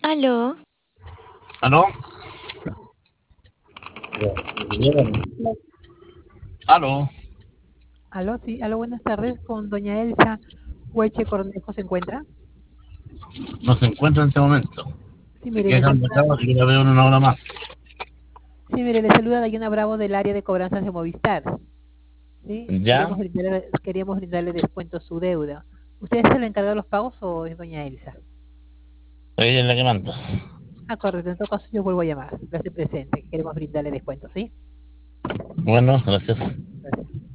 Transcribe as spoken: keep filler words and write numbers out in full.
Aló, ¿Aló? ¿Aló? Aló, sí, aló, buenas tardes, con doña Elsa Hueche Cornejo se encuentra. No se encuentra en este momento. Sí, Si mire, le quieres un saluda, recado, que yo la veo en una hora más. sí, mire, le saluda Dayana Bravo del área de cobranzas de Movistar. Sí, ¿Ya? queríamos brindarle, queríamos brindarle descuento a su deuda. ¿Usted es el encargado de los pagos o es doña Elsa? Ella es la que manda. Ah, correcto, en todo caso yo vuelvo a llamar, lo hace presente, queremos brindarle descuento, ¿sí? Bueno, gracias.